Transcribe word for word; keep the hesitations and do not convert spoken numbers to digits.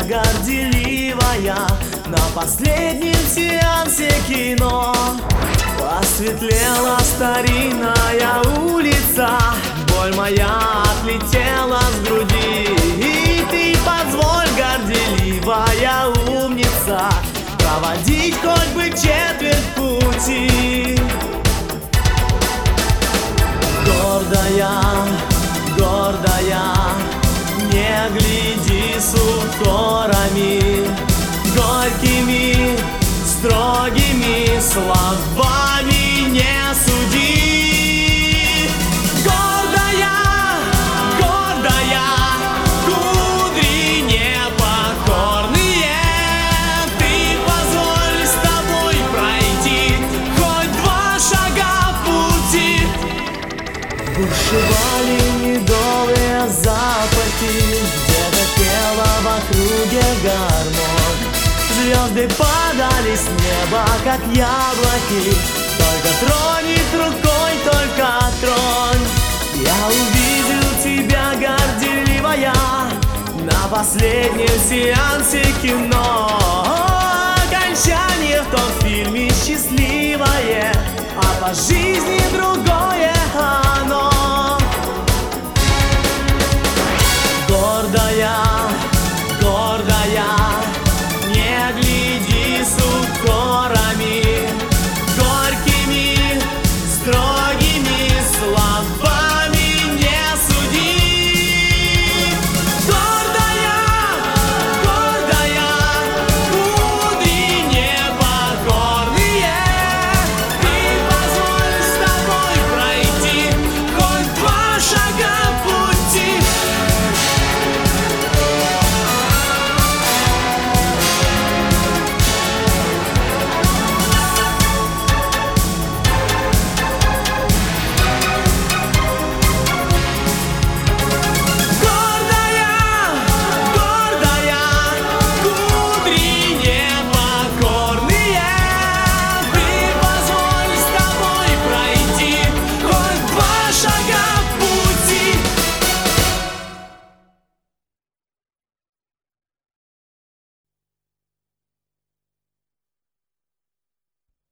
горделивая. На последнем сеансе кино посветлела старинная улица, боль моя отлетела с груди. И ты позволь, горделивая умница, проводить хоть бы четверть пути. Гордая, гордая, не гляди с укорами, горькими, строгими словами не суди. Гордая, гордая, кудри непокорные, ты позволь с тобой пройти хоть два шага пути. Бушевали медовые запахи, где-то пела в округе гармонь. Звезды падали с неба, как яблоки. Только тронет рукой, только тронь. Я увидел тебя, горделивая, на последнем сеансе кино. Окончание в том фильме счастливое, а по жизни другое.